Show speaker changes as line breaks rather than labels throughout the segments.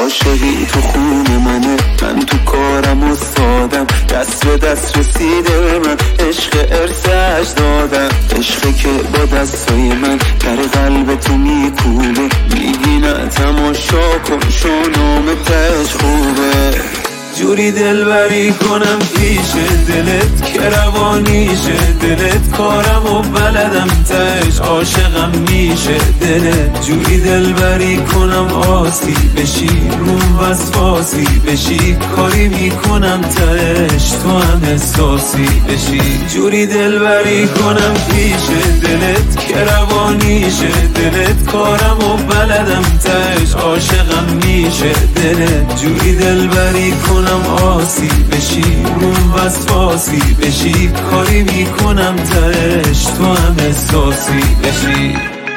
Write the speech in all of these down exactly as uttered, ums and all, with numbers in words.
عاشقی تو خون منه، من تو کارم استادم، دست به دست رسیده به من، عشق ارث اجدادم، عشقی که با دستای من در قلب تو میکوبه، میگی نه تماشا کن شونام تش خوبه. جوری دلبری کنم پیش دلت که روانیشه دلت، کارم و بلدم تش عاشقم میشه دلت. جوری دلبری کنم آسی بشی روم وسواسی بشی، کاری میکنم تش تو هم احساسی بشی. جوری دلبری کنم پیش دلت که روانیشه دلت، کارم و بلدم تش عاشقم میشه دلت. جوری دلبری کنم آسی بشی روم وسواسی بشی، کاری میکنم تش تو هم احساسی بشی.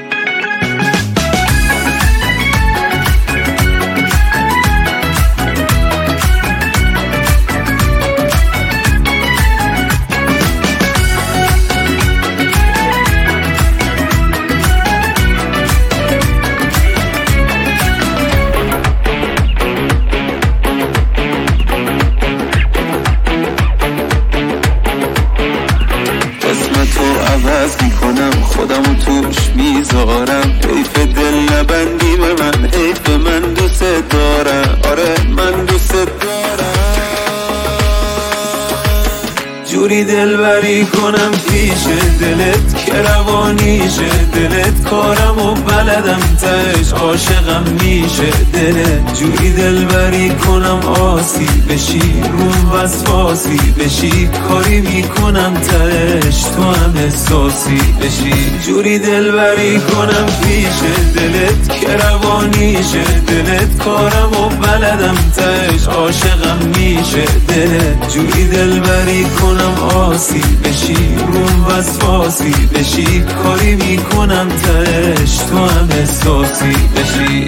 عوض میکنم خودمو توش میذارم، حیف دل نبندی به من، حیف من دوست دارم، آره من دوست دارم. جوری دلبری کنم پیش دلت که روانیشه دلت، کارم و بلدم تش عاشقم میشه دلت. جوری دلبری کنم آسی بشی روم وسواسی بشی، کاری میکنم تش تو هم احساسی بشی. جوری دلبری کنم پیش دلت که روانیشه دلت، کارم و بلدم تش عاشقم میشه دلت. جوری دلبری کنم آسی بشی روم وسواسی بشی، کاری میکنم تش تو هم احساسی بشی.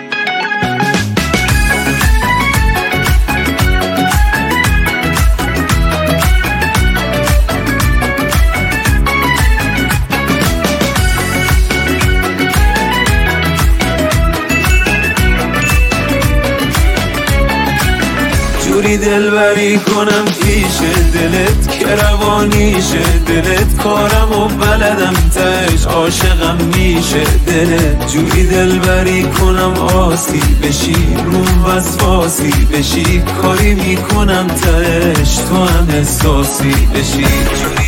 جوری دلبری کنم پیش دلت که روانیشه دلت، کارم و بلدم تش عاشقم میشه دلت. جوری دلبری کنم آسی بشی روم وسواسی بشی، کاری میکنم تش تو هم احساسی بشی.